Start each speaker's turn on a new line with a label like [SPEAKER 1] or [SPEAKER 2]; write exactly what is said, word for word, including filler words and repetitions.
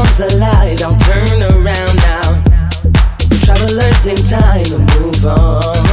[SPEAKER 1] comes alive. Don't turn around now. Travelers in time and move on.